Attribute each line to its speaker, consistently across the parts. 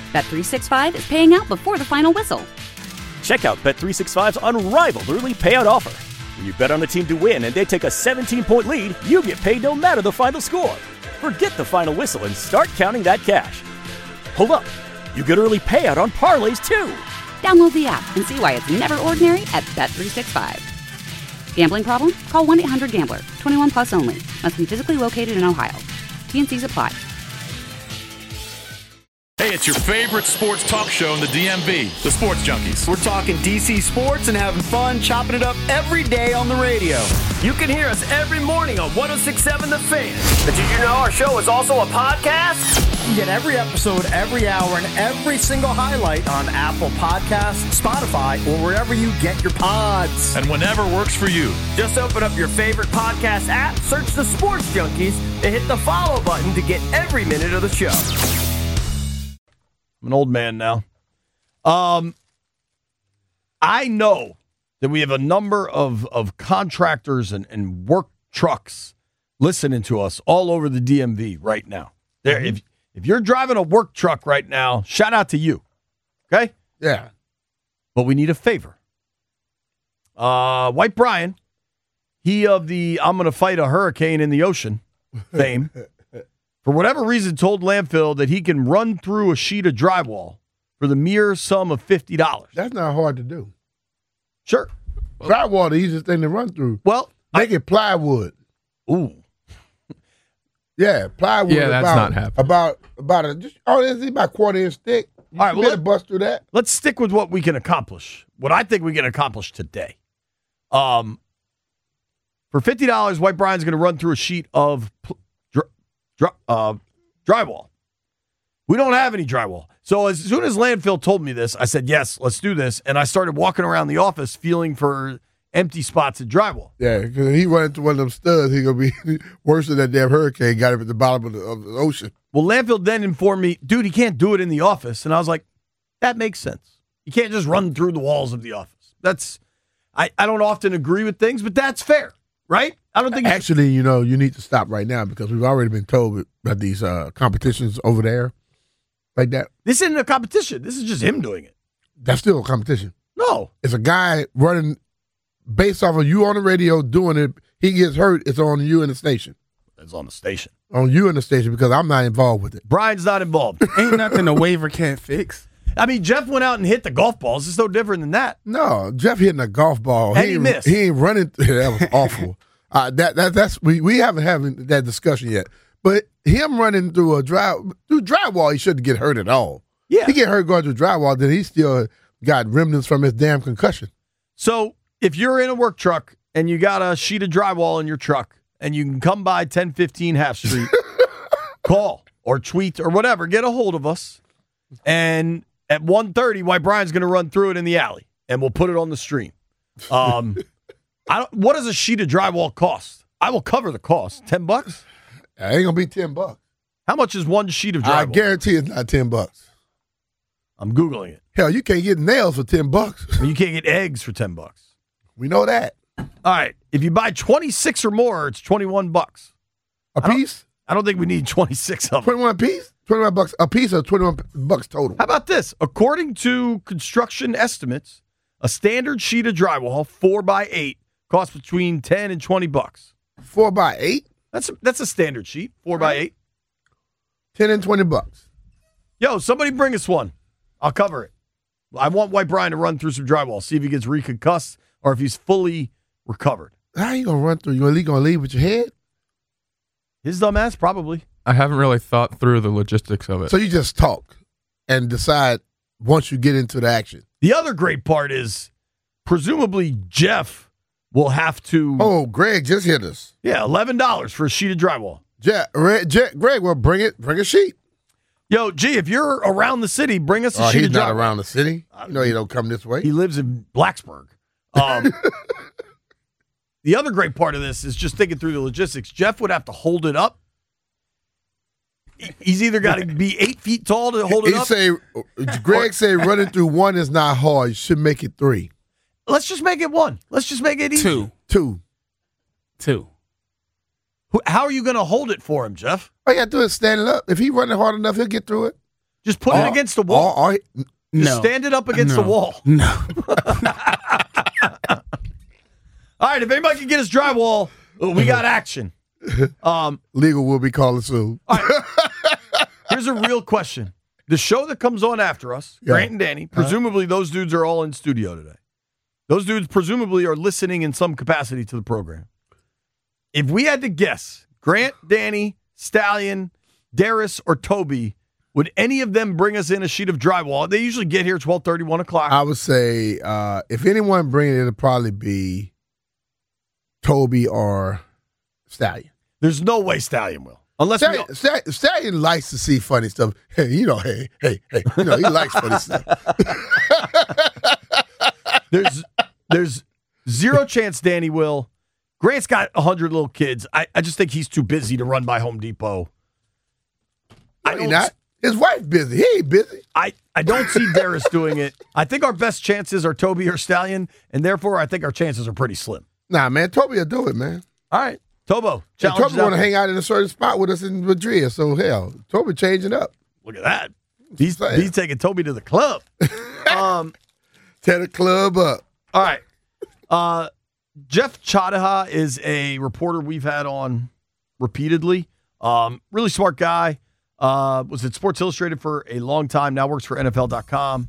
Speaker 1: Bet365 is paying out before the final whistle.
Speaker 2: Check out Bet365's unrivaled early payout offer. When you bet on a team to win and they take a 17-point lead, you get paid no matter the final score. Forget the final whistle and start counting that cash. Hold up. You get early payout on parlays, too.
Speaker 1: Download the app and see why it's never ordinary at Bet365. Gambling problem? Call 1-800-GAMBLER. 21 plus only. Must be physically located in Ohio. T&Cs apply.
Speaker 3: Hey, it's your favorite sports talk show in the DMV, the Sports Junkies.
Speaker 4: We're talking DC sports and having fun, chopping it up every day on the radio.
Speaker 5: You can hear us every morning on 106.7 The Fan. But did you know our show is also a podcast?
Speaker 4: You get every episode, every hour, and every single highlight on Apple Podcasts, Spotify, or wherever you get your pods.
Speaker 3: And whenever works for you.
Speaker 5: Just open up your favorite podcast app, search the Sports Junkies, and hit the follow button to get every minute of the show.
Speaker 6: I'm an old man now. I know that we have a number of contractors and work trucks listening to us all over the DMV right now. There, if you're driving a work truck right now, shout out to you. Okay?
Speaker 7: Yeah.
Speaker 6: But we need a favor. White Brian, he of the I'm going to fight a hurricane in the ocean fame, for whatever reason told landfill that he can run through a sheet of drywall for the mere sum of $50.
Speaker 7: That's not hard to do.
Speaker 6: Sure.
Speaker 7: Drywall, the easiest thing to run through.
Speaker 6: Well,
Speaker 7: make it plywood.
Speaker 6: Ooh.
Speaker 7: Yeah, plywood.
Speaker 8: Yeah, that's not happening.
Speaker 7: About it's about quarter-inch thick. You
Speaker 6: all right, well,
Speaker 7: let's bust through that.
Speaker 6: Let's stick with what we can accomplish. What I think we can accomplish today. For $50, White Brian's going to run through a sheet of drywall. We don't have any drywall. So as soon as landfill told me this, I said, yes, let's do this. And I started walking around the office feeling for empty spots of drywall.
Speaker 7: Yeah, because he run into one of them studs, he's going to be worse than that damn hurricane got him at the bottom of the ocean.
Speaker 6: Well, landfill then informed me, dude, he can't do it in the office. And I was like, that makes sense. You can't just run through the walls of the office. I don't often agree with things, but that's fair, right? I don't think
Speaker 7: actually, you need to stop right now because we've already been told about these competitions over there like that.
Speaker 6: This isn't a competition. This is just him doing it.
Speaker 7: That's still a competition.
Speaker 6: No.
Speaker 7: It's a guy running based off of you on the radio doing it. He gets hurt. It's on you and the station.
Speaker 6: It's on the station.
Speaker 7: On you and the station because I'm not involved with it.
Speaker 6: Brian's not involved.
Speaker 8: Ain't nothing a waiver can't fix.
Speaker 6: I mean, Jeff went out and hit the golf balls. It's no different than that.
Speaker 7: No, Jeff hitting a golf ball.
Speaker 6: And he missed.
Speaker 7: He ain't running. That was awful. We haven't having that discussion yet. But him running through drywall, he shouldn't get hurt at all.
Speaker 6: Yeah.
Speaker 7: He get hurt going through drywall, then he still got remnants from his damn concussion.
Speaker 6: So if you're in a work truck and you got a sheet of drywall in your truck and you can come by 1015 Half Street, call or tweet or whatever, get a hold of us. And at 1:30, White Brian's going to run through it in the alley and we'll put it on the stream. What does a sheet of drywall cost? I will cover the cost. $10?
Speaker 7: It ain't gonna be $10.
Speaker 6: How much is one sheet of drywall?
Speaker 7: I guarantee it's not $10.
Speaker 6: I'm Googling it.
Speaker 7: Hell, you can't get nails for $10.
Speaker 6: You can't get eggs for $10.
Speaker 7: We know that.
Speaker 6: All right. If you buy 26 or more, it's $21.
Speaker 7: A piece?
Speaker 6: I don't think we need 26 of them.
Speaker 7: 21 a piece? $21 a piece or $21 total?
Speaker 6: How about this? According to construction estimates, a standard sheet of drywall, 4x8, costs between $10 and $20.
Speaker 7: 4x8?
Speaker 6: That's a standard sheet, 4x8.
Speaker 7: $10 and $20.
Speaker 6: Yo, somebody bring us one. I'll cover it. I want White Brian to run through some drywall, see if he gets reconcussed or if he's fully recovered.
Speaker 7: How you gonna run through? You gonna leave with your head?
Speaker 6: His dumb ass, probably.
Speaker 8: I haven't really thought through the logistics of it.
Speaker 7: So you just talk and decide once you get into the action.
Speaker 6: The other great part is presumably Jeff will have to.
Speaker 7: Oh, Greg just hit us.
Speaker 6: Yeah, $11 for a sheet of drywall.
Speaker 7: Greg will bring a sheet.
Speaker 6: Yo, G, if you're around the city, bring us a sheet of drywall.
Speaker 7: He's not around the city. You know he don't come this way.
Speaker 6: He lives in Blacksburg. The other great part of this is just thinking through the logistics. Jeff would have to hold it up. He's either got to be 8 feet tall to hold it up.
Speaker 7: Greg say running through one is not hard. You should make it 3.
Speaker 6: Let's just make it 1. Let's just make it easy.
Speaker 7: 2.
Speaker 6: How are you going to hold it for him, Jeff?
Speaker 7: All you got to do is stand it up. If he running hard enough, he'll get through it.
Speaker 6: Just put it against the wall. Just stand it up against the wall.
Speaker 8: No.
Speaker 6: All right, if anybody can get us drywall, we got action.
Speaker 7: Legal will be calling soon.
Speaker 6: All right. Here's a real question. The show that comes on after us, Grant and Danny, presumably those dudes are all in studio today. Those dudes presumably are listening in some capacity to the program. If we had to guess, Grant, Danny, Stallion, Darius, or Toby, would any of them bring us in a sheet of drywall? They usually get here 12:30, 1 o'clock.
Speaker 7: I would say if anyone bring it, it'll probably be Toby or Stallion.
Speaker 6: There's no way Stallion will. Unless
Speaker 7: Stallion likes to see funny stuff. Hey, he likes funny stuff.
Speaker 6: There's zero chance Danny will. Grant's got 100 little kids. I just think he's too busy to run by Home Depot.
Speaker 7: Not. His wife busy. He ain't busy.
Speaker 6: I don't see Darius doing it. I think our best chances are Toby or Stallion, and therefore I think our chances are pretty slim.
Speaker 7: Nah, man, Toby will do it, man.
Speaker 6: All right. Tobo.
Speaker 7: Yeah, Toby want to hang out in a certain spot with us in Madrid, so hell, Toby changing up.
Speaker 6: Look at that. He's taking Toby to the club.
Speaker 7: Tear the club up.
Speaker 6: All right. Jeff Chadaha is a reporter we've had on repeatedly. Really smart guy. Was at Sports Illustrated for a long time. Now works for NFL.com.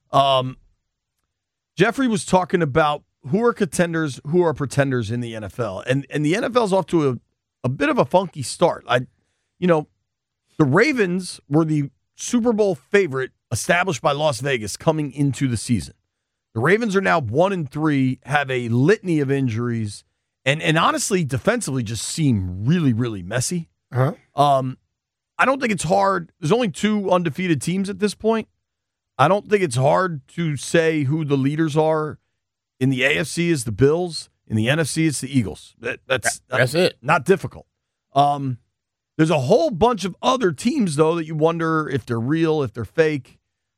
Speaker 6: Jeffrey was talking about who are contenders, who are pretenders in the NFL. And the NFL's off to a bit of a funky start. The Ravens were the Super Bowl favorite established by Las Vegas coming into the season. The Ravens are now 1-3, have a litany of injuries, and honestly, defensively just seem really, really messy.
Speaker 7: Uh-huh.
Speaker 6: I don't think it's hard. There's only 2 undefeated teams at this point. I don't think it's hard to say who the leaders are. In the AFC is the Bills. In the NFC, it's the Eagles. That's
Speaker 7: it.
Speaker 6: Not difficult. There's a whole bunch of other teams, though, that you wonder if they're real, if they're fake.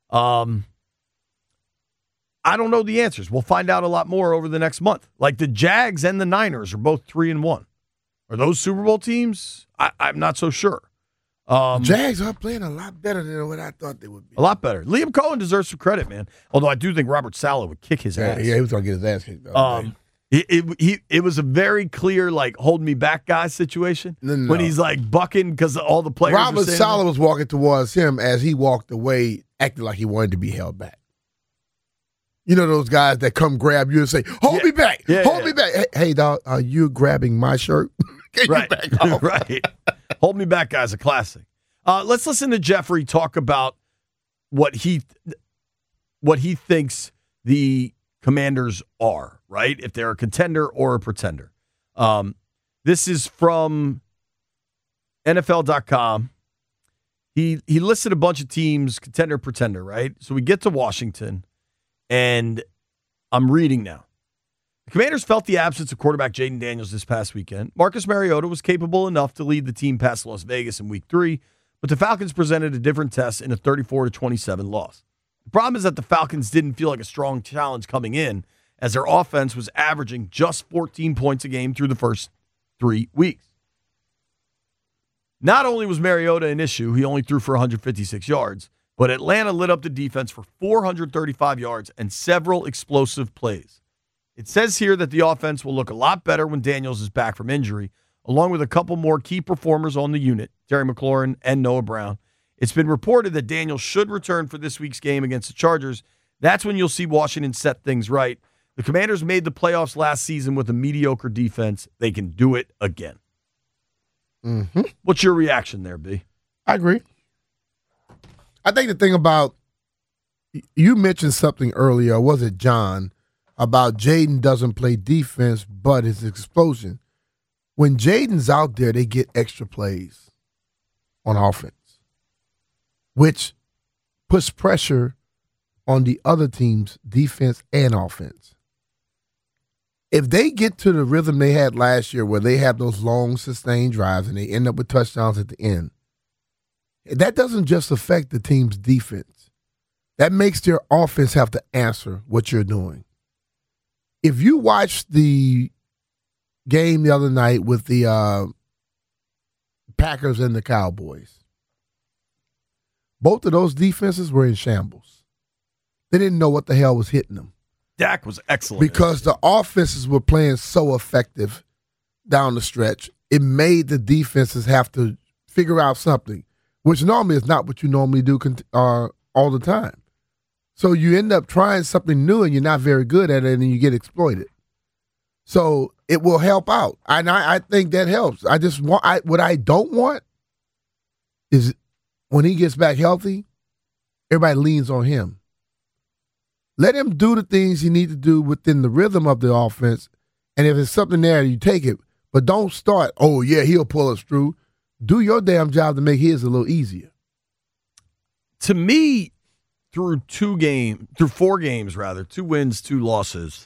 Speaker 6: I don't know the answers. We'll find out a lot more over the next month. Like the Jags and the Niners are both 3-1. Are those Super Bowl teams? I'm not so sure.
Speaker 7: Jags are playing a lot better than what I thought they would be.
Speaker 6: A lot better. Liam Cohen deserves some credit, man. Although I do think Robert Saleh would kick his ass.
Speaker 7: Yeah, he was going to get his ass kicked.
Speaker 6: It was a very clear, like, hold me back guy situation.
Speaker 7: No.
Speaker 6: When he's, like, bucking because all the players
Speaker 7: Robert Saleh was walking towards him as he walked away, acting like he wanted to be held back. You know those guys that come grab you and say, hold me back, hold me back. Hey, dog, are you grabbing my shirt? Get you back off.
Speaker 6: Right. Hold me back, guys, a classic. Let's listen to Jeffrey talk about what he thinks the Commanders are, right? If they're a contender or a pretender. This is from NFL.com. He listed a bunch of teams, contender, pretender, right? So we get to Washington, and I'm reading now. The Commanders felt the absence of quarterback Jaden Daniels this past weekend. Marcus Mariota was capable enough to lead the team past Las Vegas in Week 3, but the Falcons presented a different test in a 34-27 loss. The problem is that the Falcons didn't feel like a strong challenge coming in, as their offense was averaging just 14 points a game through the first 3 weeks. Not only was Mariota an issue, he only threw for 156 yards, but Atlanta lit up the defense for 435 yards and several explosive plays. It says here that the offense will look a lot better when Daniels is back from injury, along with a couple more key performers on the unit, Terry McLaurin and Noah Brown. It's been reported that Daniels should return for this week's game against the Chargers. That's when you'll see Washington set things right. The Commanders made the playoffs last season with a mediocre defense. They can do it again.
Speaker 7: Mm-hmm.
Speaker 6: What's your reaction there, B?
Speaker 7: I agree. I think the thing about, you mentioned something earlier, was it John, about Jaden doesn't play defense, but his explosion. When Jaden's out there, they get extra plays on offense, which puts pressure on the other team's defense and offense. If they get to the rhythm they had last year where they have those long, sustained drives and they end up with touchdowns at the end, that doesn't just affect the team's defense. That makes their offense have to answer what you're doing. If you watch the game the other night with the Packers and the Cowboys, both of those defenses were in shambles. They didn't know what the hell was hitting them.
Speaker 6: Dak was excellent.
Speaker 7: Because the offenses were playing so effective down the stretch, it made the defenses have to figure out something, which normally is not what you normally do all the time. So you end up trying something new and you're not very good at it and you get exploited. So it will help out. And I think that helps. I just want what I don't want is when he gets back healthy, everybody leans on him. Let him do the things he needs to do within the rhythm of the offense. And if there's something there, you take it. But don't start, oh, yeah, he'll pull us through. Do your damn job to make his a little easier.
Speaker 6: To me, through 4 games, 2 wins, 2 losses,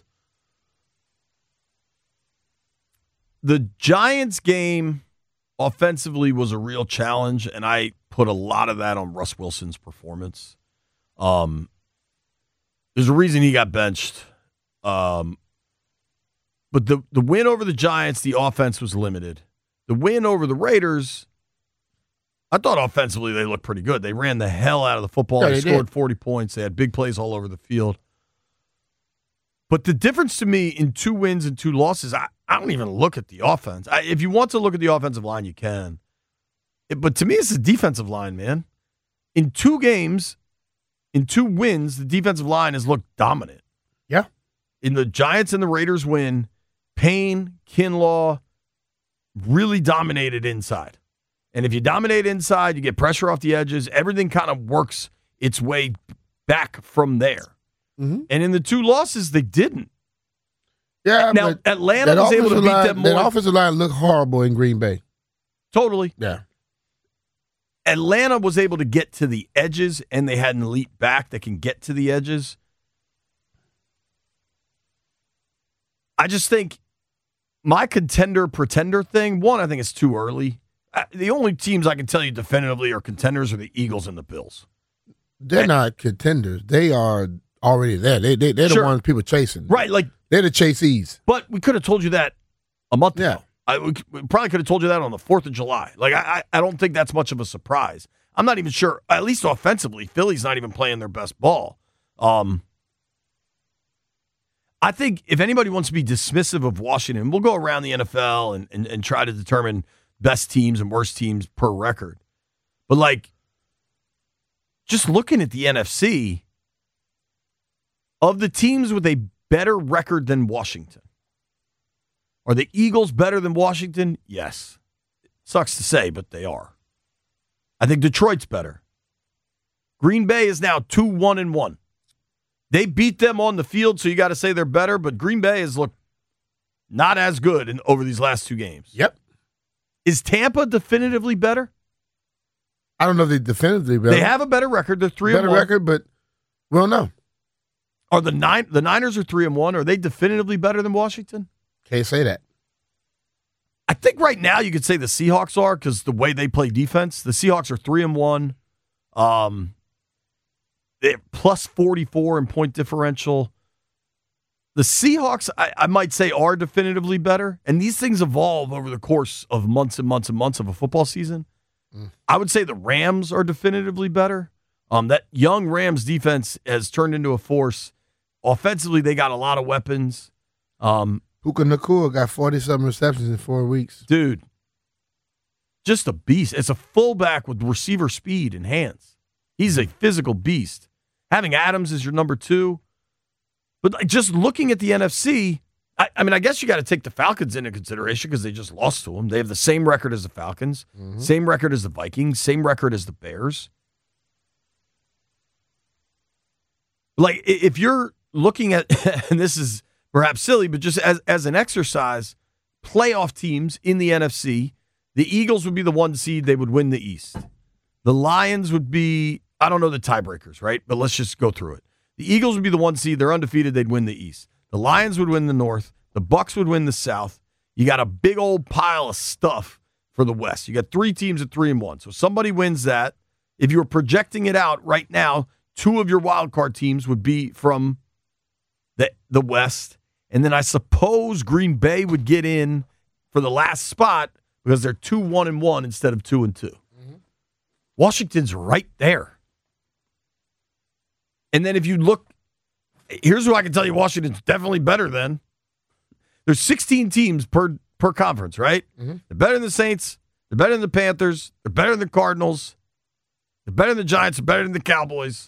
Speaker 6: the Giants game offensively was a real challenge, and I put a lot of that on Russ Wilson's performance. There's a reason he got benched. But the win over the Giants, the offense was limited. The win over the Raiders, I thought offensively they looked pretty good. They ran the hell out of the football.
Speaker 7: Yeah,
Speaker 6: they scored
Speaker 7: did.
Speaker 6: 40 points. They had big plays all over the field. But the difference to me in 2 wins and 2 losses, I don't even look at the offense. If you want to look at the offensive line, you can. But to me, it's the defensive line, man. In 2 games, in 2 wins, the defensive line has looked dominant.
Speaker 7: Yeah.
Speaker 6: In the Giants and the Raiders win, Payne, Kinlaw really dominated inside. And if you dominate inside, you get pressure off the edges. Everything kind of works its way back from there. Mm-hmm. And in the 2 losses, they didn't.
Speaker 7: Yeah,
Speaker 6: now,
Speaker 7: but
Speaker 6: Atlanta was able to beat them more.
Speaker 7: That offensive line looked horrible in Green Bay.
Speaker 6: Totally.
Speaker 7: Yeah.
Speaker 6: Atlanta was able to get to the edges, and they had an elite back that can get to the edges. I just think my contender-pretender thing, one, I think it's too early. The only teams I can tell you definitively are contenders are the Eagles and the Bills.
Speaker 7: They're not contenders. They are already there. They're the ones people chasing.
Speaker 6: Right. Like
Speaker 7: they're the chasees.
Speaker 6: But we could have told you that a month ago. We probably could have told you that on the 4th of July. Like, I don't think that's much of a surprise. I'm not even sure, at least offensively, Philly's not even playing their best ball. I think if anybody wants to be dismissive of Washington, we'll go around the NFL and try to determine best teams and worst teams per record. But, like, just looking at the NFC, of the teams with a better record than Washington, are the Eagles better than Washington? Yes. Sucks to say, but they are. I think Detroit's better. Green Bay is now 2-1-1. They beat them on the field, so you got to say they're better, but Green Bay has looked not as good over these last 2 games.
Speaker 7: Yep.
Speaker 6: Is Tampa definitively better?
Speaker 7: I don't know if they're definitively better.
Speaker 6: They have a better record. They're 3-1.
Speaker 7: Better record, but we don't know.
Speaker 6: Are the Niners are 3-1? Are they definitively better than Washington?
Speaker 7: Can't say that.
Speaker 6: I think right now you could say the Seahawks are because the way they play defense. The Seahawks are 3-1. They're plus 44 in point differential. The Seahawks, I might say, are definitively better. And these things evolve over the course of months and months and months of a football season. I would say the Rams are definitively better. That young Rams defense has turned into a force. Offensively, they got a lot of weapons.
Speaker 7: Puka Nacua got 47 receptions in 4 weeks.
Speaker 6: Dude, just a beast. It's a fullback with receiver speed and hands. He's a physical beast. Having Adams as your number 2. But like, just looking at the NFC, I mean, I guess you got to take the Falcons into consideration because they just lost to them. They have the same record as the Falcons, same record as the Vikings, same record as the Bears. Like, if you're looking at, and this is perhaps silly, but just as an exercise, playoff teams in the NFC, the Eagles would be the 1 seed. They would win the East. The Lions would be, I don't know the tiebreakers, right? But let's just go through it. The Eagles would be the 1 seed. They're undefeated. They'd win the East. The Lions would win the North. The Bucs would win the South. You got a big old pile of stuff for the West. You got 3 teams at 3-1. So somebody wins that. If you were projecting it out right now, 2 of your wild card teams would be from the West. And then I suppose Green Bay would get in for the last spot because they're 2-1-1 instead of 2-2. Washington's right there. And then if you look, here's who I can tell you Washington's definitely better than. There's 16 teams per conference, right? Mm-hmm. They're better than the Saints. They're better than the Panthers. They're better than the Cardinals. They're better than the Giants. They're better than the Cowboys.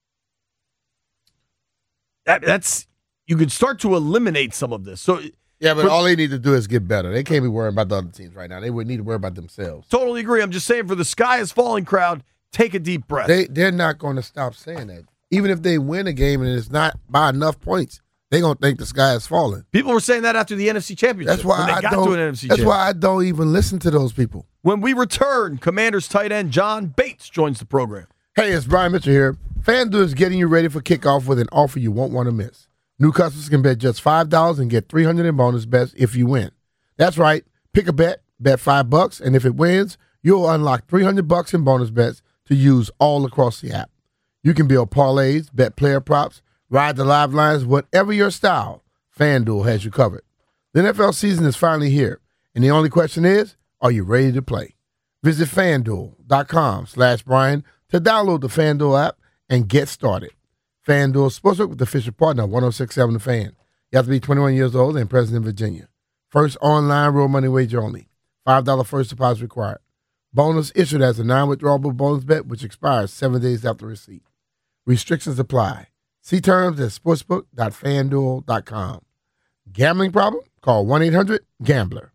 Speaker 6: That's you could start to eliminate some of this. So
Speaker 7: yeah, but all they need to do is get better. They can't be worrying about the other teams right now. They would need to worry about themselves.
Speaker 6: Totally agree. I'm just saying for the sky is falling crowd, take a deep breath.
Speaker 7: They're not going to stop saying that. Even if they win a game and it's not by enough points, they're going to think the sky is falling.
Speaker 6: People were saying that after the NFC Championship.
Speaker 7: That's why I don't even listen to those people.
Speaker 6: When we return, Commanders tight end John Bates joins the program.
Speaker 7: Hey, it's Brian Mitchell here. FanDuel is getting you ready for kickoff with an offer you won't want to miss. New customers can bet just $5 and get $300 in bonus bets if you win. That's right. Pick a bet $5, and if it wins, you'll unlock $300 in bonus bets to use all across the app. You can build parlays, bet player props, ride the live lines, whatever your style, FanDuel has you covered. The NFL season is finally here, and the only question is, are you ready to play? Visit FanDuel.com/Brian to download the FanDuel app and get started. FanDuel Sportsbook with the official partner of 106.7 The Fan. You have to be 21 years old and present in Virginia. First online real money wager only. $5 first deposit required. Bonus issued as a non-withdrawable bonus bet which expires 7 days after receipt. Restrictions apply. See terms at sportsbook.fanduel.com. Gambling problem? Call 1-800-GAMBLER.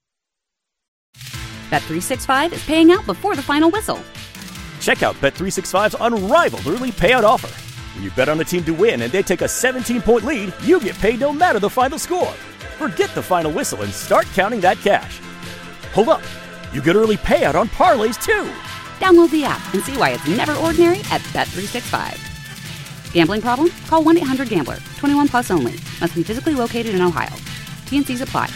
Speaker 1: Bet365 is paying out before the final whistle.
Speaker 2: Check out Bet365's unrivaled early payout offer. When you bet on a team to win and they take a 17-point lead, you get paid no matter the final score. Forget the final whistle and start counting that cash. Hold up. You get early payout on parlays, too.
Speaker 1: Download the app and see why it's never ordinary at Bet365. Gambling problem? Call 1-800-GAMBLER. 21 plus only. Must be physically located in Ohio. T&Cs apply.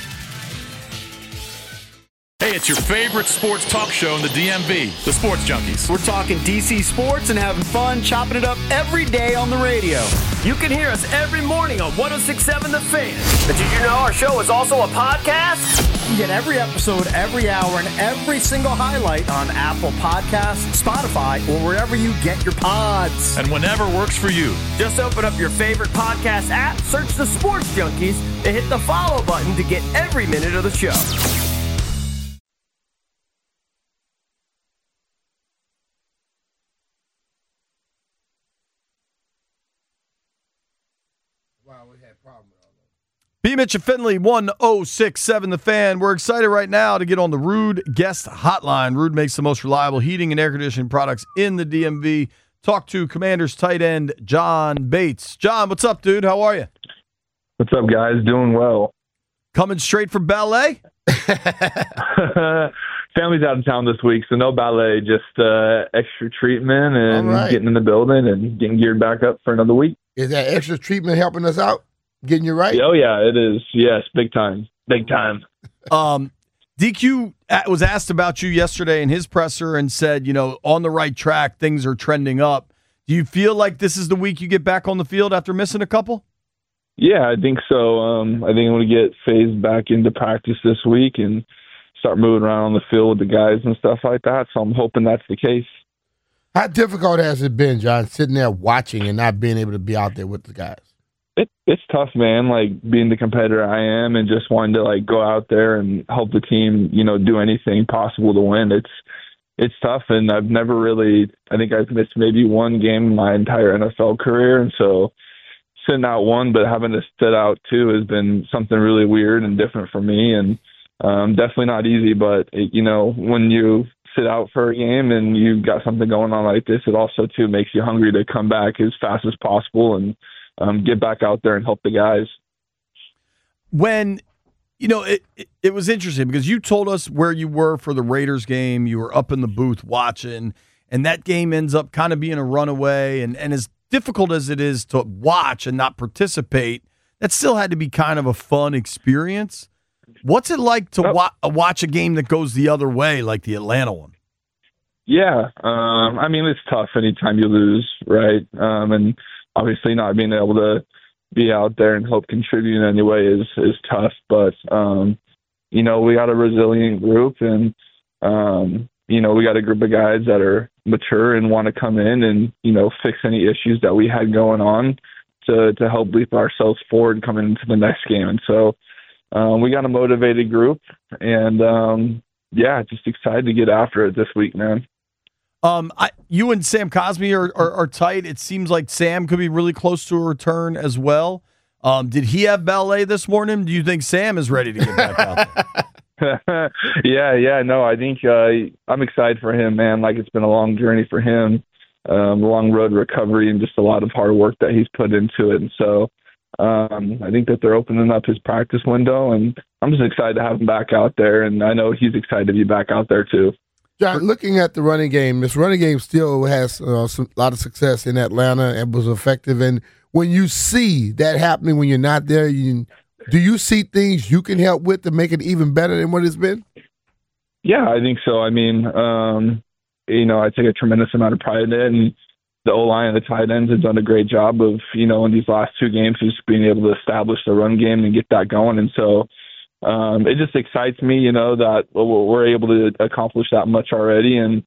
Speaker 3: Hey, it's your favorite sports talk show in the DMV, the Sports Junkies.
Speaker 4: We're talking DC sports and having fun, chopping it up every day on the radio.
Speaker 5: You can hear us every morning on 106.7 The Fan. But did you know our show is also a podcast?
Speaker 4: You get every episode, every hour, and every single highlight on Apple Podcasts, Spotify, or wherever you get your pods.
Speaker 3: And whenever works for you.
Speaker 5: Just open up your favorite podcast app, search the Sports Junkies, and hit the follow button to get every minute of the show.
Speaker 6: B. Mitch and Finley, 106.7 The Fan. We're excited right now to get on the Ruud guest hotline. Ruud makes the most reliable heating and air conditioning products in the DMV. Talk to Commanders tight end John Bates. John, what's up, dude? How are you?
Speaker 9: What's up, guys? Doing well.
Speaker 6: Coming straight from ballet?
Speaker 9: Family's out of town this week, so no ballet, just extra treatment and getting in the building and getting geared back up for another week.
Speaker 7: Is that extra treatment helping us out? Getting you right?
Speaker 9: Oh, yeah, it is. Yes, big time. Big time.
Speaker 6: DQ was asked about you yesterday in his presser and said, on the right track, things are trending up. Do you feel like this is the week you get back on the field after missing a couple?
Speaker 9: Yeah, I think so. I think I'm going to get phased back into practice this week and start moving around on the field with the guys and stuff like that. So I'm hoping that's the case.
Speaker 7: How difficult has it been, John, sitting there watching and not being able to be out there with the guys?
Speaker 9: It's tough, man, like being the competitor I am and just wanting to like go out there and help the team, do anything possible to win. It's tough, and I've never really – I think I've missed maybe one game in my entire NFL career, and so sitting out one but having to sit out two has been something really weird and different for me, and definitely not easy. But, when you sit out for a game and you've got something going on like this, it also, too, makes you hungry to come back as fast as possible and get back out there and help the guys.
Speaker 6: When, it was interesting because you told us where you were for the Raiders game. You were up in the booth watching, and that game ends up kind of being a runaway. And as difficult as it is to watch and not participate, that still had to be kind of a fun experience. What's it like to watch a game that goes the other way, like the Atlanta one?
Speaker 9: Yeah. It's tough anytime you lose, right? And obviously not being able to be out there and help contribute in any way is tough. But, we got a resilient group and, we got a group of guys that are mature and want to come in and, fix any issues that we had going on to help leap ourselves forward coming into the next game. And so we got a motivated group, and just excited to get after it this week, man.
Speaker 6: You and Sam Cosmi are tight. It seems like Sam could be really close to a return as well. Did he have ballet this morning? Do you think Sam is ready to get back out there?
Speaker 9: No, I think I'm excited for him, man. Like, it's been a long journey for him, a long road to recovery, and just a lot of hard work that he's put into it. And so I think that they're opening up his practice window, and I'm just excited to have him back out there, and I know he's excited to be back out there too.
Speaker 7: John, looking at the running game, this running game still has a lot of success in Atlanta and was effective. And when you see that happening when you're not there, do you see things you can help with to make it even better than what it's been?
Speaker 9: Yeah, I think so. I mean, I take a tremendous amount of pride in it, and the O-line and the tight ends have done a great job of, in these last 2 games, just being able to establish the run game and get that going. And so it just excites me, that we're able to accomplish that much already. And,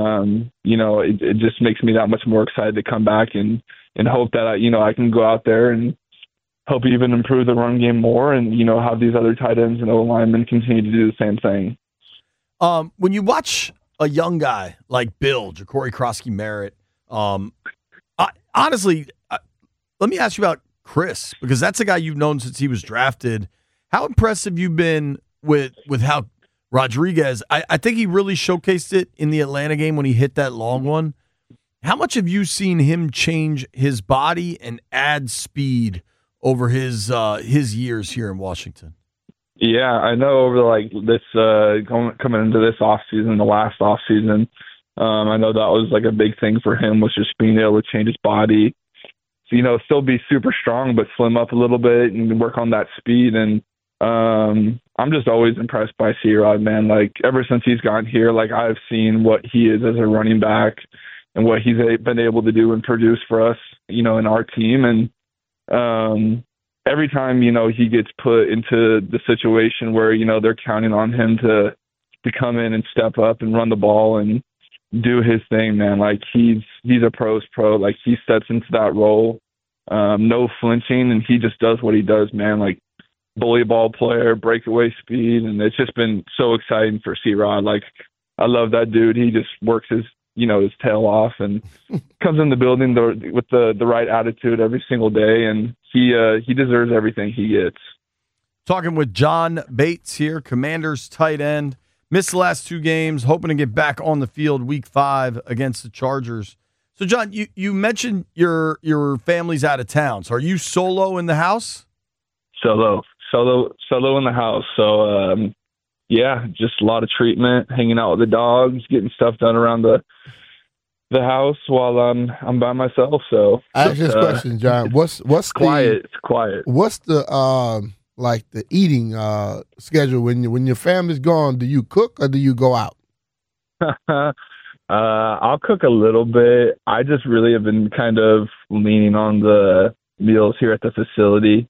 Speaker 9: it just makes me that much more excited to come back and hope that, I can go out there and help even improve the run game more and, have these other tight ends and O-linemen continue to do the same thing.
Speaker 6: When you watch a young guy like Bill, Ja'Cory Krosky-Merritt, honestly, let me ask you about Chris, because that's a guy you've known since he was drafted. How impressive you've been with how Rodriguez, I think he really showcased it in the Atlanta game when he hit that long one. How much have you seen him change his body and add speed over his years here in Washington?
Speaker 9: Yeah, I know over this coming into this offseason, the last offseason, I know that was a big thing for him, was just being able to change his body. So, still be super strong, but slim up a little bit and work on that speed. And I'm just always impressed by C-Rod, man. Ever since he's gotten here, I've seen what he is as a running back and what he's been able to do and produce for us, in our team. And every time, he gets put into the situation where, they're counting on him to come in and step up and run the ball and do his thing, man. He's a pro's pro. He steps into that role, no flinching, and he just does what he does, man. Bully ball player, breakaway speed, and it's just been so exciting for C-Rod. I love that dude. He just works his tail off and comes in the building with the right attitude every single day, and he deserves everything he gets.
Speaker 6: Talking with John Bates here, Commanders tight end. Missed the last 2 games, hoping to get back on the field week 5 against the Chargers. So, John, you mentioned your family's out of town. So are you solo in the house?
Speaker 9: Solo in the house. So, just a lot of treatment, hanging out with the dogs, getting stuff done around the house while I'm by myself. So
Speaker 7: I ask this question, John. What's
Speaker 9: quiet? It's quiet.
Speaker 7: What's the the eating schedule when your family's gone? Do you cook or do you go out?
Speaker 9: I'll cook a little bit. I just really have been kind of leaning on the meals here at the facility.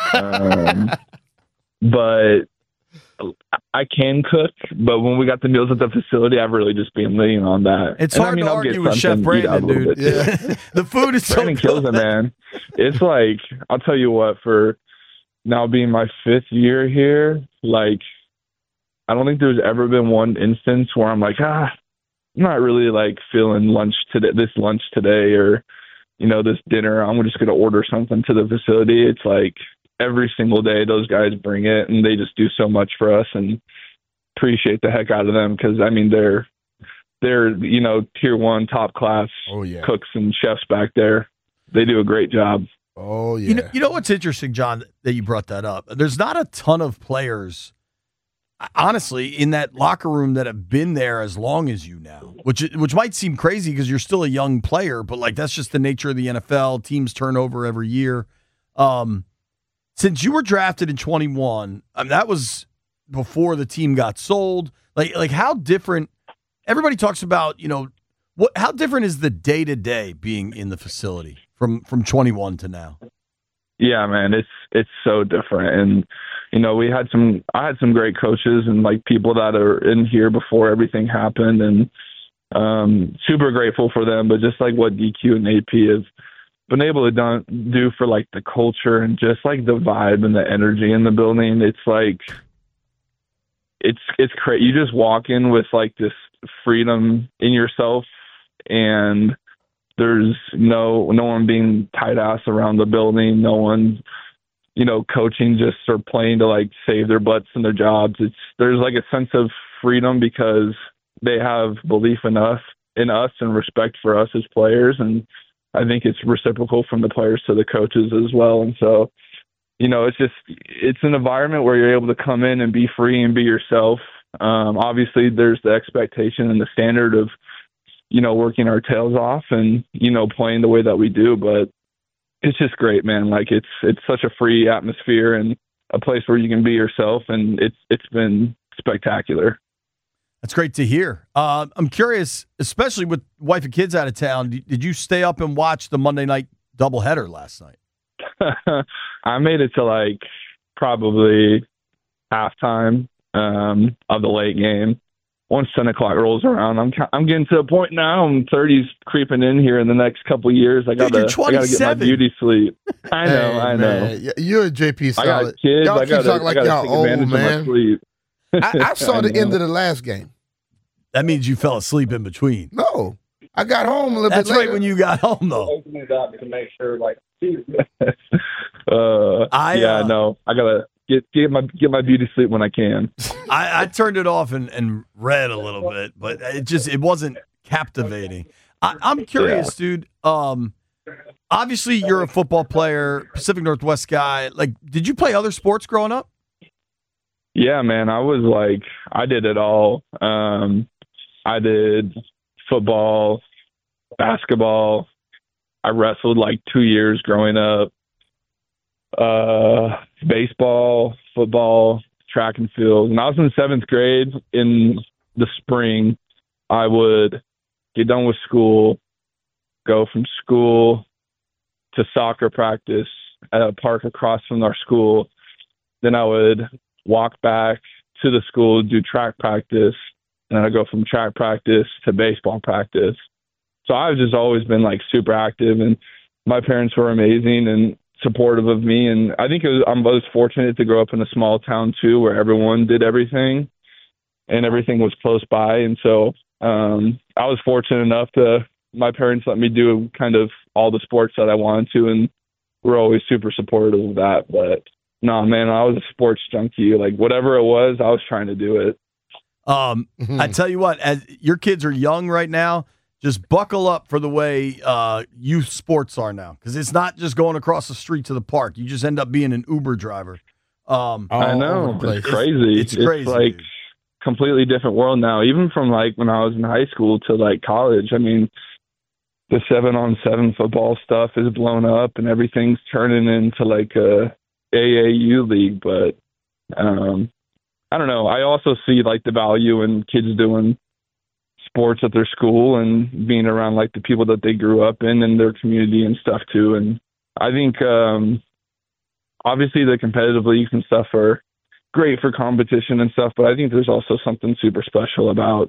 Speaker 9: But I can cook, but when we got the meals at the facility, I've really just been leaning on that.
Speaker 6: It's hard to argue with Chef Brandon, dude. Yeah. The food is
Speaker 9: Brandon
Speaker 6: so
Speaker 9: kills it, man. It's I'll tell you what, for now being my 5th year here, I don't think there's ever been one instance where I'm I'm not really feeling this lunch today, or, this dinner. I'm just going to order something to the facility. It's every single day those guys bring it, and they just do so much for us, and appreciate the heck out of them, because they're tier 1 top class cooks and chefs back there. They do a great job.
Speaker 7: Oh yeah.
Speaker 6: You know what's interesting, John, that you brought that up? There's not a ton of players, honestly, in that locker room that have been there as long as you now, which might seem crazy because you're still a young player, but that's just the nature of the NFL. Teams turn over every year. Since you were drafted in 21, that was before the team got sold. How different? Everybody talks about, how different is the day-to-day being in the facility from 21 to now?
Speaker 9: Yeah, man, it's so different. And I had some great coaches and like people that are in here before everything happened, and super grateful for them. But just like what DQ and AP have been able to do for like the culture and just like the vibe and the energy in the building, it's like it's crazy. You just walk in with like this freedom in yourself, and there's no one being tight ass around the building, no one coaching just or playing to like save their butts in their jobs. There's like a sense of freedom because they have belief in us and respect for us as players. And I think it's reciprocal from the players to the coaches as well. And so, it's an environment where you're able to come in and be free and be yourself. Obviously there's the expectation and the standard of, working our tails off and, playing the way that we do, but it's just great, man. Like it's such a free atmosphere and a place where you can be yourself, and it's been spectacular.
Speaker 6: That's great to hear. I'm curious, especially with wife and kids out of town, did you stay up and watch the Monday night doubleheader last night?
Speaker 9: I made it to like probably halftime of the late game. Once 10 o'clock rolls around, I'm getting to a point now. I'm 30's creeping in here in the next couple of years. I gotta get my beauty sleep. I know.
Speaker 7: Man. You're a JP solid.
Speaker 9: I got kids.
Speaker 7: Y'all keep talking like y'all old, man. I saw the end of the last game.
Speaker 6: That means you fell asleep in between.
Speaker 7: No, I got home a little bit later.
Speaker 6: That's right, when you got home, though.
Speaker 9: To make sure, like, no, I gotta get my beauty sleep when I can.
Speaker 6: I turned it off and read a little bit, but it wasn't captivating. I'm curious, dude. Obviously, you're a football player, Pacific Northwest guy. Like, did you play other sports growing up?
Speaker 9: Yeah, man. I did it all. I did football, basketball. I wrestled like 2 years growing up. Baseball, football, track and field. When I was in 7th grade in the spring, I would get done with school, go from school to soccer practice at a park across from our school. Then I would walk back to the school, do track practice, and then I'd go from track practice to baseball practice. So I've just always been like super active, and my parents were amazing and supportive of me. And I think I was fortunate to grow up in a small town too, where everyone did everything and everything was close by. And so I was fortunate enough my parents let me do kind of all the sports that I wanted to, and we're always super supportive of that. But no, man, I was a sports junkie. Like whatever it was, I was trying to do it.
Speaker 6: I tell you what, as your kids are young right now, just buckle up for the way youth sports are now, because it's not just going across the street to the park. You just end up being an Uber driver.
Speaker 9: I know. It's crazy. It's crazy. It's like completely different world now, even from like when I was in high school to like college. I mean, the 7-on-7 football stuff is blown up and everything's turning into like a AAU league. But I don't know. I also see like the value in kids doing sports at their school and being around like the people that they grew up in and their community and stuff too. And I think obviously the competitive leagues and stuff are great for competition and stuff, but I think there's also something super special about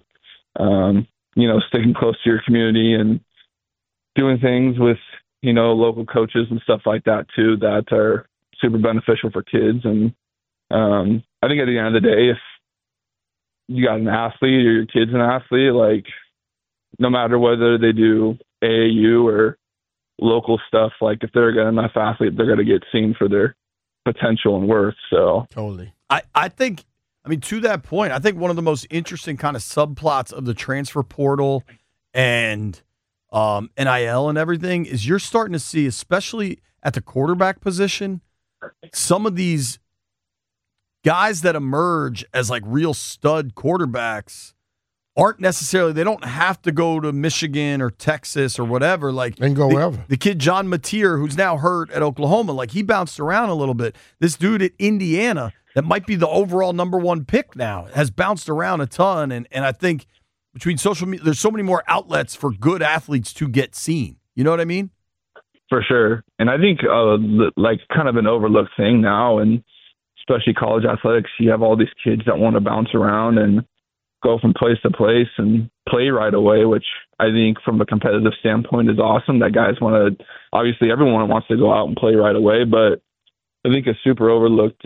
Speaker 9: sticking close to your community and doing things with local coaches and stuff like that too that are super beneficial for kids. And I think at the end of the day, if you got an athlete or your kid's an athlete, like no matter whether they do AAU or local stuff, like if they're a good enough athlete, they're going to get seen for their potential and worth. So
Speaker 6: totally. I think, to that point, I think one of the most interesting kind of subplots of the transfer portal and NIL and everything is you're starting to see, especially at the quarterback position, some of these guys that emerge as like real stud quarterbacks aren't necessarily, they don't have to go to Michigan or Texas or whatever. Like,
Speaker 7: and go wherever.
Speaker 6: The kid John Mateer, who's now hurt at Oklahoma, like he bounced around a little bit. This dude at Indiana that might be the overall number 1 pick now has bounced around a ton. And I think between social media, there's so many more outlets for good athletes to get seen. You know what I mean?
Speaker 9: For sure. And I think like kind of an overlooked thing now, and especially college athletics, you have all these kids that want to bounce around and go from place to place and play right away, which I think from a competitive standpoint is awesome. That guys want to, obviously everyone wants to go out and play right away, but I think a super overlooked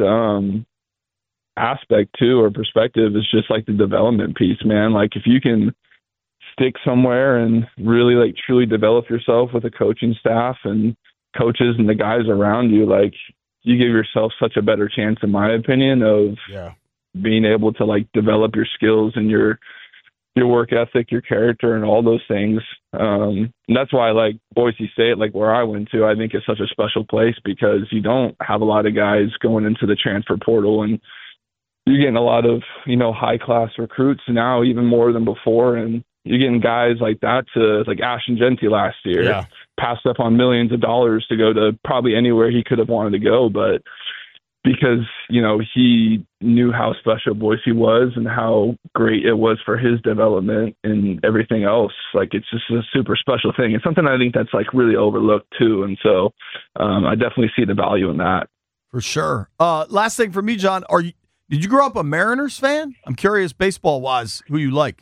Speaker 9: aspect too, or perspective, is just like the development piece, man. Like if you can stick somewhere and really like truly develop yourself with a coaching staff and coaches and the guys around you, like you give yourself such a better chance, in my opinion, of being able to like develop your skills and your work ethic, your character, and all those things. And that's why like Boise State, like where I went to, I think is such a special place, because you don't have a lot of guys going into the transfer portal, and you're getting a lot of, high class recruits now, even more than before. And you're getting guys like that to like Ashton Genty last year, passed up on millions of dollars to go to probably anywhere he could have wanted to go. But because, he knew how special Boise was and how great it was for his development and everything else. Like, it's just a super special thing. It's something I think that's like really overlooked too. And so I definitely see the value in that.
Speaker 6: For sure. Last thing for me, John, did you grow up a Mariners fan? I'm curious, baseball wise, who you like.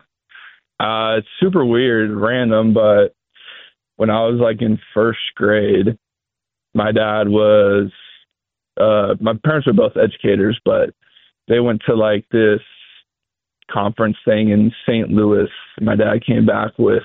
Speaker 9: It's super weird, random, but when I was like in first grade, my dad was, my parents were both educators, but they went to like this conference thing in St. Louis. My dad came back with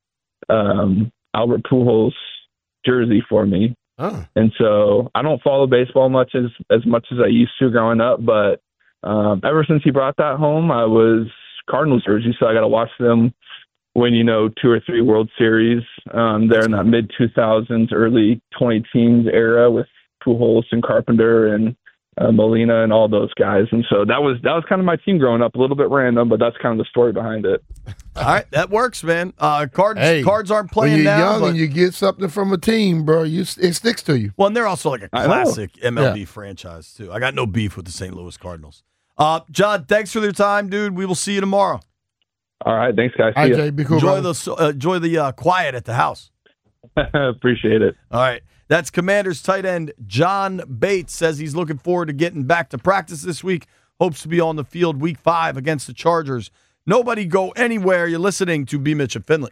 Speaker 9: Albert Pujols jersey for me. Oh. And so I don't follow baseball much as much as I used to growing up, but ever since he brought that home, I was Cardinals jersey, so I got to watch them win, 2 or 3 World Series there in that mid-2000s, early 2010s era with Pujols and Carpenter and Molina and all those guys. And so that was kind of my team growing up, a little bit random, but that's kind of the story behind it.
Speaker 6: All right, that works, man. Cards aren't playing
Speaker 7: when you're
Speaker 6: now.
Speaker 7: Young and you get something from a team, bro, it sticks to you.
Speaker 6: Well, and they're also like a classic MLB franchise, too. I got no beef with the St. Louis Cardinals. John, thanks for your time, dude. We will see you tomorrow.
Speaker 9: All right, thanks, guys.
Speaker 7: All right, Jay, be cool,
Speaker 6: enjoy the quiet at the house.
Speaker 9: Appreciate it.
Speaker 6: All right. That's Commanders tight end John Bates. Says he's looking forward to getting back to practice this week. Hopes to be on the field week 5 against the Chargers. Nobody go anywhere. You're listening to B. Mitch and Finley.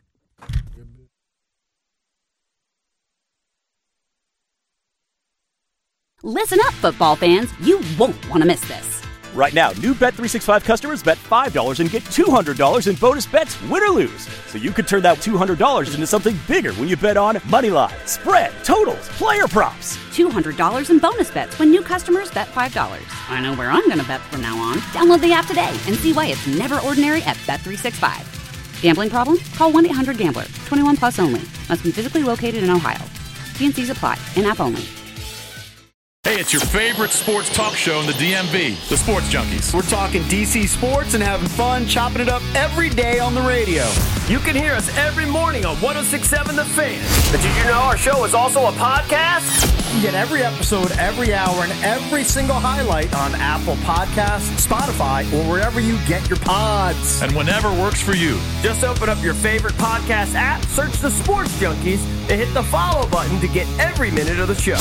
Speaker 1: Listen up, football fans. You won't want to miss this.
Speaker 2: Right now, new Bet365 customers bet $5 and get $200 in bonus bets, win or lose. So you could turn that $200 into something bigger when you bet on moneyline, spread, totals, player props.
Speaker 1: $200 in bonus bets when new customers bet $5. I know where I'm going to bet from now on. Download the app today and see why it's never ordinary at Bet365. Gambling problem? Call 1-800-GAMBLER. 21 plus only. Must be physically located in Ohio. T&Cs apply. In-app only.
Speaker 3: Hey, it's your favorite sports talk show in the DMV, the Sports Junkies.
Speaker 5: We're talking DC sports and having fun, chopping it up every day on the radio. You can hear us every morning on 106.7 The Fan. But did you know our show is also a podcast?
Speaker 4: You get every episode, every hour, and every single highlight on Apple Podcasts, Spotify, or wherever you get your pods.
Speaker 3: And whenever works for you.
Speaker 5: Just open up your favorite podcast app, search the Sports Junkies, and hit the follow button to get every minute of the show.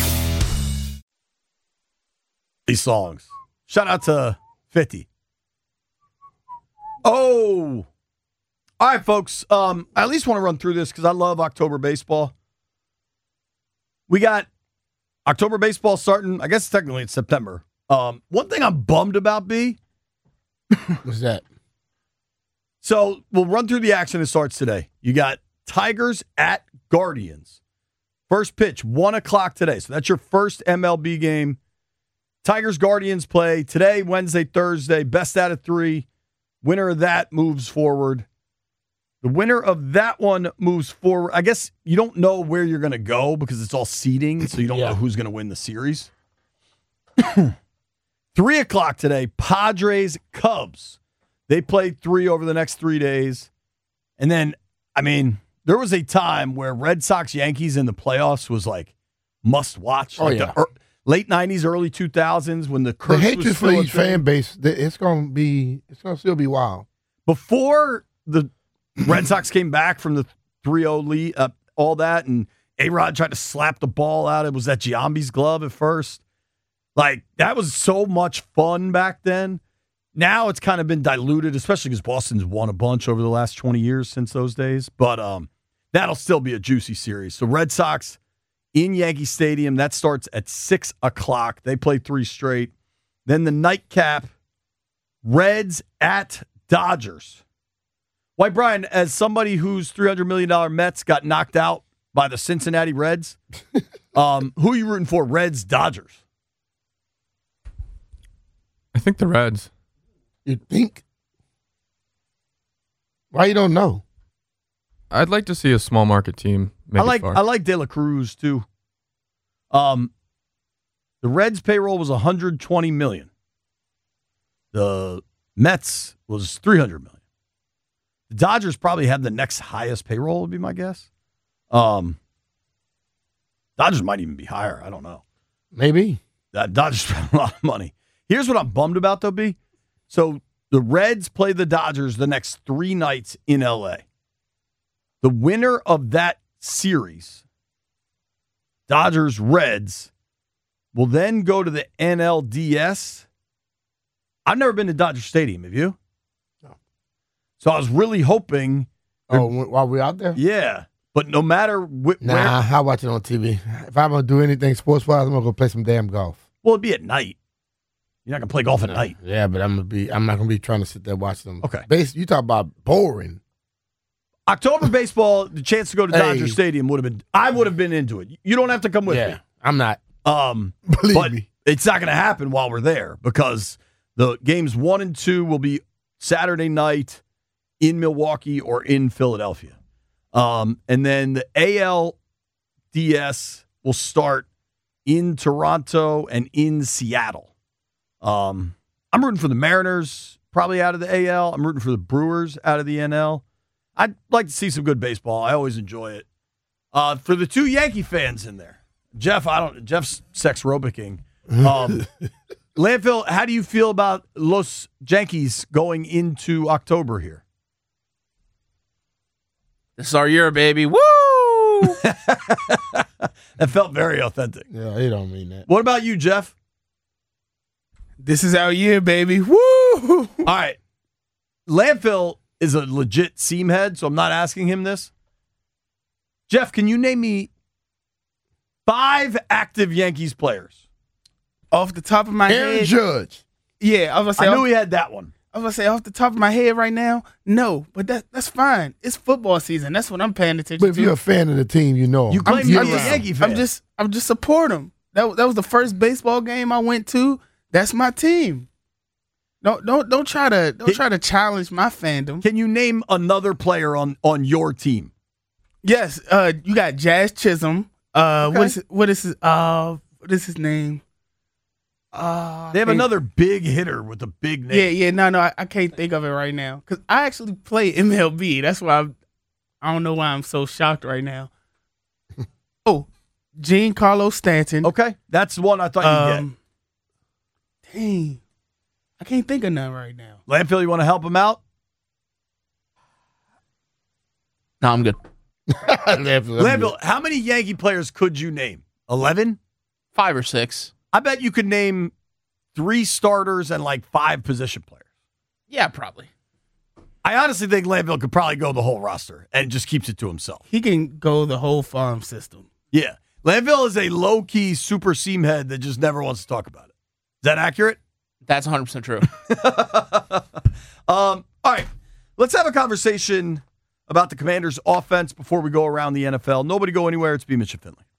Speaker 6: These songs. Shout out to 50. Oh. All right, folks. I at least want to run through this because I love October baseball. We got October baseball starting, I guess technically it's September. One thing I'm bummed about, B.
Speaker 7: What's that?
Speaker 6: So we'll run through the action that starts today. You got Tigers at Guardians. First pitch, 1 o'clock today. So that's your first MLB game. Tigers Guardians play today, Wednesday, Thursday. Best out of 3. Winner of that moves forward. The winner of that one moves forward. I guess you don't know where you're going to go because it's all seeding, so you don't know who's going to win the series. 3 o'clock today, Padres Cubs. They played 3 over the next 3 days. And then, I mean, there was a time where Red Sox Yankees in the playoffs was like must watch.
Speaker 7: Oh, yeah.
Speaker 6: Late 90s, early 2000s when the curse
Speaker 7: hatred
Speaker 6: was
Speaker 7: for each
Speaker 6: still
Speaker 7: fan base, it's going to still be wild.
Speaker 6: Before the Red Sox came back from the 3-0 lead, all that, and A-Rod tried to slap the ball out. It was that Giambi's glove at first. Like, that was so much fun back then. Now it's kind of been diluted, especially because Boston's won a bunch over the last 20 years since those days. But that'll still be a juicy series. So Red Sox in Yankee Stadium, that starts at 6 o'clock. They play 3 straight. Then the nightcap, Reds at Dodgers. White Brian, as somebody whose $300 million Mets got knocked out by the Cincinnati Reds, who are you rooting for, Reds, Dodgers?
Speaker 8: I think the Reds.
Speaker 7: You think? Why you don't know?
Speaker 8: I'd like to see a small market team make it far.
Speaker 6: I like De La Cruz too. The Reds' payroll was $120 million. The Mets was $300 million. The Dodgers probably have the next highest payroll, would be my guess. Dodgers might even be higher. I don't know.
Speaker 7: Maybe.
Speaker 6: Dodgers spent a lot of money. Here's what I'm bummed about, though, B. So the Reds play the Dodgers the next 3 nights in L.A. The winner of that series, Dodgers-Reds, will then go to the NLDS. I've never been to Dodger Stadium. Have you?
Speaker 7: No.
Speaker 6: So I was really hoping.
Speaker 7: While we're out there?
Speaker 6: Yeah. But no matter where.
Speaker 7: I watch it on TV. If I'm going to do anything sports-wise, I'm going to go play some damn golf.
Speaker 6: Well, it'd be at night. You're not going to play golf at night.
Speaker 7: Yeah, but I'm not going to be trying to sit there watching them.
Speaker 6: Okay.
Speaker 7: You talk about boring.
Speaker 6: October baseball, the chance to go to Dodger Stadium would have been. I would have been into it. You don't have to come with me.
Speaker 7: I'm not.
Speaker 6: Believe me. It's not going to happen while we're there because the games 1 and 2 will be Saturday night in Milwaukee or in Philadelphia. And then the ALDS will start in Toronto and in Seattle. I'm rooting for the Mariners, probably out of the AL. I'm rooting for the Brewers out of the NL. I'd like to see some good baseball. I always enjoy it. For the 2 Yankee fans in there, Jeff's sex aerobicing. Landfill, how do you feel about Los Yankees going into October here?
Speaker 10: This is our year, baby. Woo!
Speaker 6: That felt very authentic.
Speaker 7: Yeah, he don't mean that.
Speaker 6: What about you, Jeff?
Speaker 10: This is our year, baby. Woo!
Speaker 6: All right. Landfill is a legit seam head, so I'm not asking him this. Jeff, can you name me 5 active Yankees players?
Speaker 10: Off the top of my head.
Speaker 7: Aaron Judge.
Speaker 10: Yeah, I was gonna say.
Speaker 6: I knew he had that one.
Speaker 10: I was gonna say off the top of my head right now, no, but that's fine. It's football season. That's what I'm paying attention to.
Speaker 7: But if you're a fan of the team, you know.
Speaker 6: You claim you're a Yankee fan.
Speaker 10: I'm just supporting them. That was the first baseball game I went to. That's my team. Don't try to challenge my fandom.
Speaker 6: Can you name another player on your team?
Speaker 10: Yes, you got Jazz Chisholm.
Speaker 6: Okay.
Speaker 10: What is his name?
Speaker 6: They have another big hitter with a big name.
Speaker 10: Yeah, no, I can't think of it right now because I actually play MLB. That's why I don't know why I'm so shocked right now. Oh, Giancarlo Stanton.
Speaker 6: Okay, that's the one I thought you'd get.
Speaker 10: Dang, I can't think of none right now.
Speaker 6: Landfill, you want to help him out?
Speaker 10: No, I'm good.
Speaker 6: Landfill, how many Yankee players could you name? 11?
Speaker 10: 5 or 6.
Speaker 6: I bet you could name 3 starters and like 5 position players.
Speaker 10: Yeah, probably.
Speaker 6: I honestly think Landfill could probably go the whole roster and just keeps it to himself.
Speaker 10: He can go the whole farm system.
Speaker 6: Yeah. Landfill is a low-key super seam head that just never wants to talk about it. Is that accurate?
Speaker 10: That's 100% true.
Speaker 6: All right. Let's have a conversation about the Commanders' offense before we go around the NFL. Nobody go anywhere. It's B. Mitch and Finley.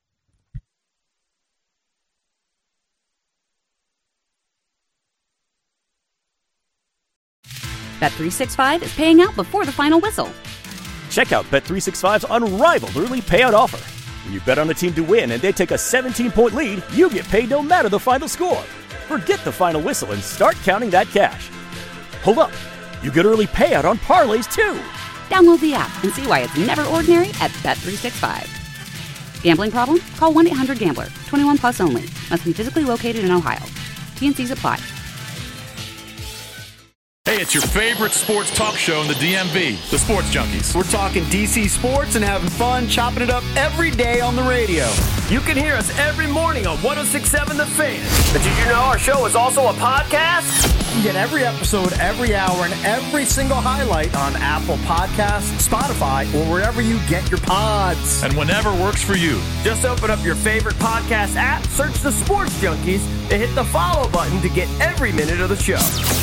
Speaker 1: Bet365 is paying out before the final whistle.
Speaker 2: Check out Bet365's unrivaled early payout offer. When you bet on a team to win and they take a 17-point lead, you get paid no matter the final score. Forget the final whistle and start counting that cash. Hold up. You get early payout on parlays, too.
Speaker 1: Download the app and see why it's never ordinary at Bet365. Gambling problem? Call 1-800-GAMBLER. 21 plus only. Must be physically located in Ohio. T&Cs apply.
Speaker 3: Hey, Hey, it's your favorite sports talk show in the DMV, the Sports Junkies.
Speaker 5: We're talking DC sports and having fun, chopping it up every day on the radio. You can hear us every morning on 106.7 The Fan. But did you know our show is also a podcast?
Speaker 4: You get every episode, every hour, and every single highlight on Apple Podcasts, Spotify, or wherever you get your pods.
Speaker 3: And whenever works for you.
Speaker 5: Just open up your favorite podcast app, search the Sports Junkies, and hit the follow button to get every minute of the show.